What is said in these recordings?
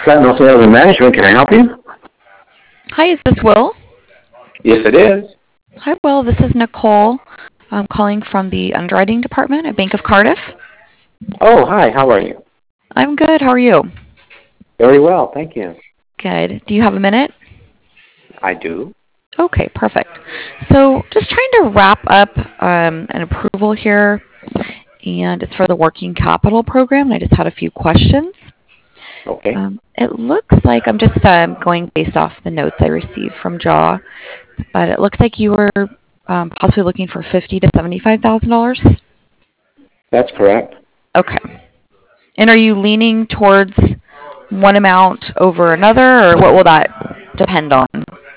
Sentinel Sales and Management, can I help you? Hi, is this Will? Yes, it is. Hi, Will. This is Nicole. I'm calling from the underwriting department at Bank of Cardiff. Oh, hi, how are you? I'm good. How are you? Very well, thank you. Good. Do you have a minute? I do. Okay, perfect. So just trying to wrap up an approval here, and it's for the working capital program. And I just had a few questions. Okay. It looks like I'm just going based off the notes I received from Jaw, but it looks like you were possibly looking for $50,000 to $75,000. That's correct. Okay. And are you leaning towards one amount over another, or what will that depend on?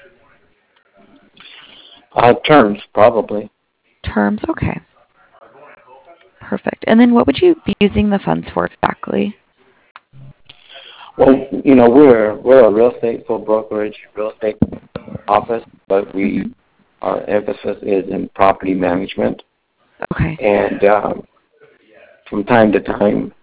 Terms, probably. Terms? Okay. Perfect. And then what would you be using the funds for exactly? Well, we're a real estate full brokerage, real estate office, but our emphasis is in property management. Okay. And from time to time,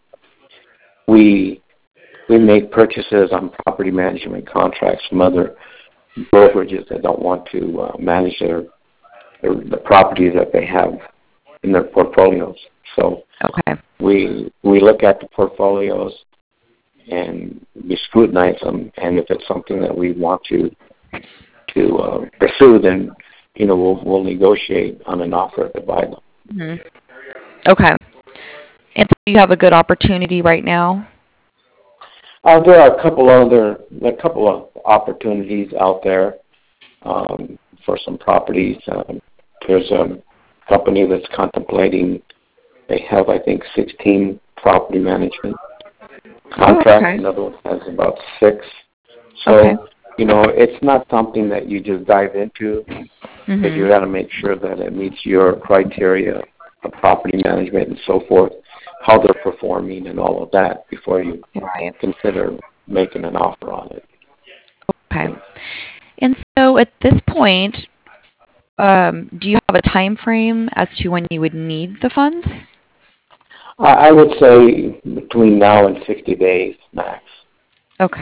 we make purchases on property management contracts from other brokerages that don't want to manage the properties that they have in their portfolios. So Okay. we look at the portfolios and we scrutinize them, and if it's something that we want to pursue, then we'll negotiate on an offer to buy them. Mm-hmm. Okay. And so you have a good opportunity right now? There are a couple of opportunities out there for some properties. There's a company that's contemplating. They have, I think, 16 property management contracts. Oh, okay. Another one has about 6. Okay. So, it's not something that you just dive into, because you got to make sure that it meets your criteria of property management and so forth, how they're performing and all of that before you consider making an offer on it. Okay. And so at this point, do you have a time frame as to when you would need the funds? I would say between now and 60 days max. Okay.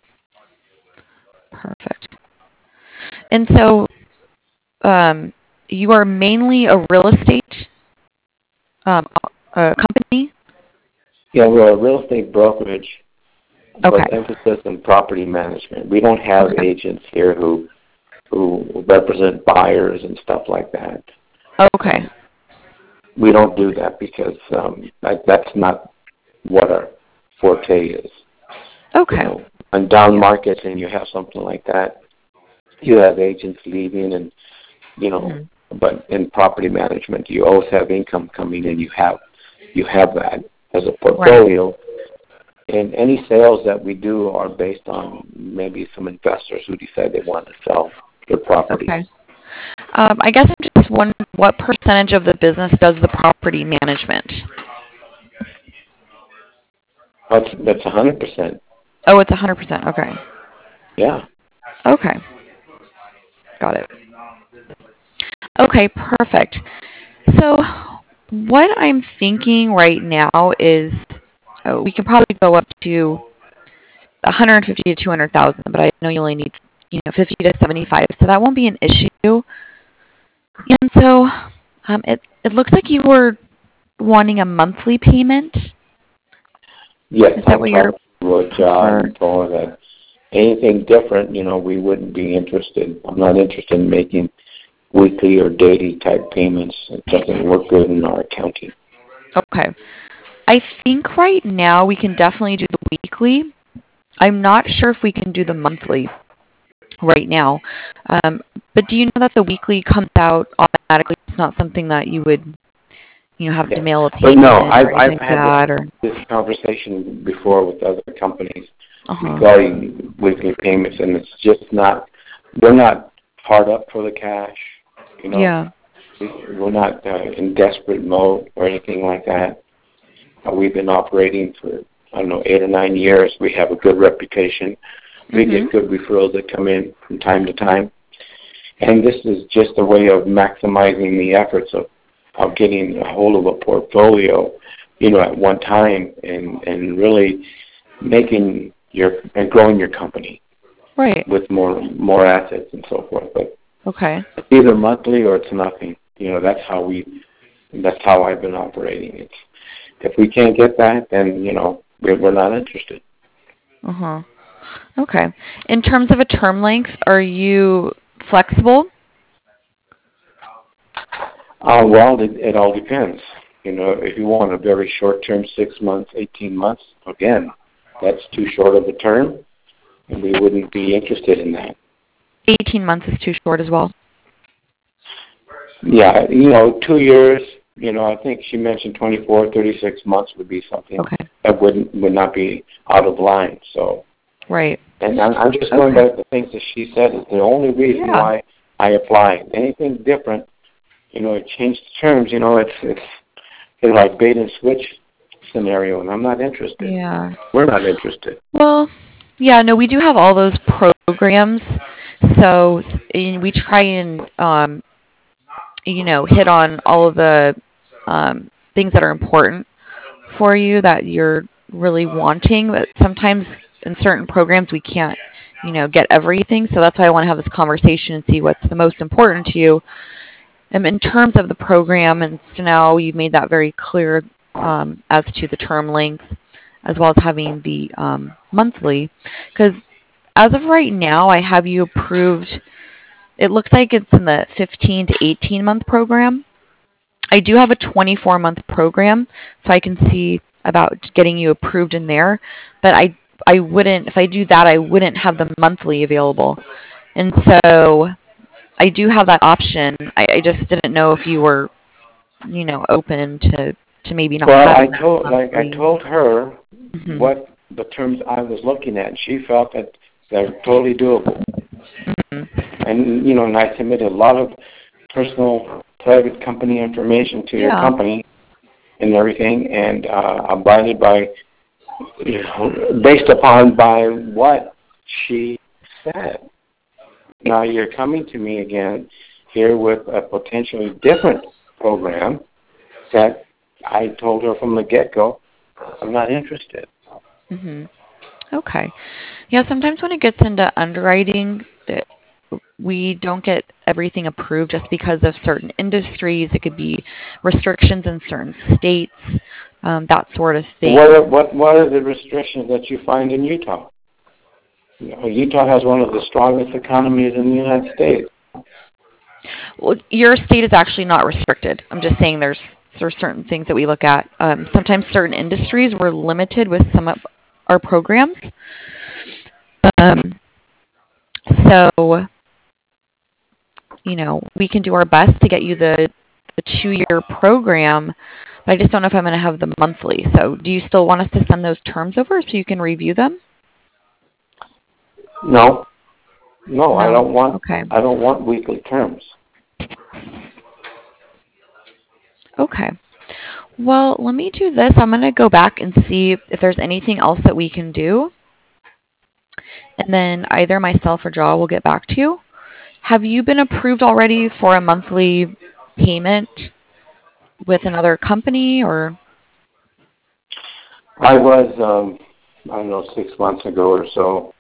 Perfect. And so you are mainly a real estate company? Yeah, we're a real estate brokerage, Okay. but emphasis on property management. We don't have agents here who represent buyers and stuff like that. Okay. We don't do that because that's not what our forte is. Okay. On down markets, and you have something like that, you have agents leaving, and but in property management, you always have income coming in. You have that as a portfolio. Right. And any sales that we do are based on maybe some investors who decide they want to sell their property. Okay. I guess I'm just wondering, what percentage of the business does the property management? That's 100%. Oh, it's 100%. Okay. Yeah. Okay. Got it. Okay, perfect. So what I'm thinking right now is we can probably go up to 150 to 200,000, but I know you only need 50 to 75, so that won't be an issue. And so it looks like you were wanting a monthly payment. Yes, is that what you're with John told that anything different, we wouldn't be interested. I'm not interested in making weekly or daily type payments. It doesn't work good in our accounting. Okay. I think right now we can definitely do the weekly. I'm not sure if we can do the monthly right now. But do you know that the weekly comes out automatically? It's not something that you would have to mail a payment. But no, I've had this conversation before with other companies regarding weekly payments, and it's just not. We're not hard up for the cash. Yeah. We're not in desperate mode or anything like that. We've been operating for 8 or 9 years. We have a good reputation. We get good referrals that come in from time to time, and this is just a way of maximizing the efforts of getting a hold of a portfolio, at one time, and really making and growing your company Right. with more assets and so forth. But Okay. it's either monthly or it's nothing. That's how I've been operating. It's if we can't get that, then we're not interested. Uh-huh. Okay. In terms of a term length, are you flexible? Well, it all depends. If you want a very short term, 6 months, 18 months, again, that's too short of a term, and we wouldn't be interested in that. 18 months is too short as well. Yeah, 2 years. I think she mentioned 24, 36 months would be something that would not be out of line. So. Right. And I'm just going by the things that she said is the only reason why I applied. Anything different, it changed the terms. It's like bait and switch scenario, and I'm not interested. Yeah. We're not interested. Well, yeah, no, we do have all those programs. So we try and hit on all of the things that are important for you that you're really wanting. But sometimes in certain programs we can't, get everything. So that's why I want to have this conversation and see what's the most important to you. In terms of the program, and so now you've made that very clear as to the term length, as well as having the monthly. Because as of right now, I have you approved. It looks like it's in the 15 to 18 month program. I do have a 24-month program, so I can see about getting you approved in there. But I wouldn't, if I do that, I wouldn't have the monthly available. And so I do have that option. I just didn't know if you were, open to maybe not. Well, having I told her what the terms I was looking at, and she felt that they're totally doable. And and I submitted a lot of personal, private company information to your company and everything, and abided by, based upon by what she said. Now you're coming to me again here with a potentially different program that I told her from the get-go, I'm not interested. Okay. Yeah, sometimes when it gets into underwriting, we don't get everything approved just because of certain industries. It could be restrictions in certain states, that sort of thing. What are the restrictions that you find in Utah? Utah has one of the strongest economies in the United States. Well, your state is actually not restricted. I'm just saying there's certain things that we look at. Sometimes certain industries we're limited with some of our programs. So, we can do our best to get you the 2-year program, but I just don't know if I'm going to have the monthly. So do you still want us to send those terms over so you can review them? No, I don't want. Okay. I don't want weekly terms. Okay. Well, let me do this. I'm going to go back and see if there's anything else that we can do. And then either myself or Jaw will get back to you. Have you been approved already for a monthly payment with another company, or? I was, I don't know, 6 months ago or so.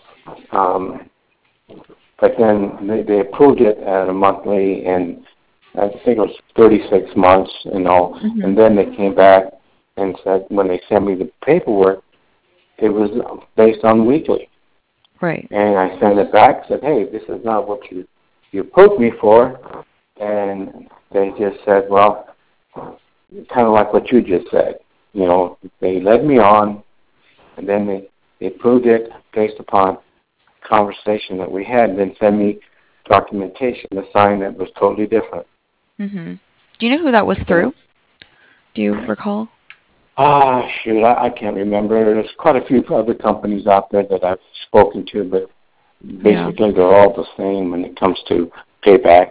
But then they approved it at a monthly, and I think it was 36 months and all. And then they came back and said when they sent me the paperwork, it was based on weekly. Right. And I sent it back, said, hey, this is not what you approved me for. And they just said, well, kind of like what you just said. They led me on, and then they approved it based upon conversation that we had, and then send me documentation to sign that was totally different. Do you know who that was through? Do you recall? Shoot, I can't remember. There's quite a few other companies out there that I've spoken to, but basically they're all the same when it comes to payback.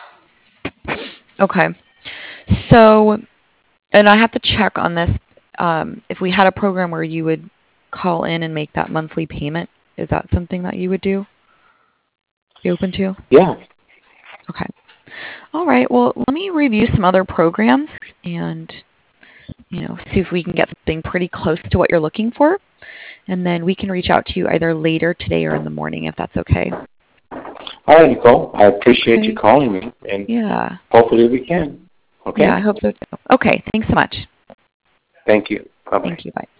Okay. So, and I have to check on this. If we had a program where you would call in and make that monthly payment, is that something that you would do? Be open to? Yeah. Okay. All right. Well, let me review some other programs and, see if we can get something pretty close to what you're looking for. and then we can reach out to you either later today or in the morning if that's okay. All right, Nicole. I appreciate you calling me, and hopefully we can. Okay? Yeah, I hope so too. Okay, thanks so much. Thank you. Bye-bye. Thank you. Bye.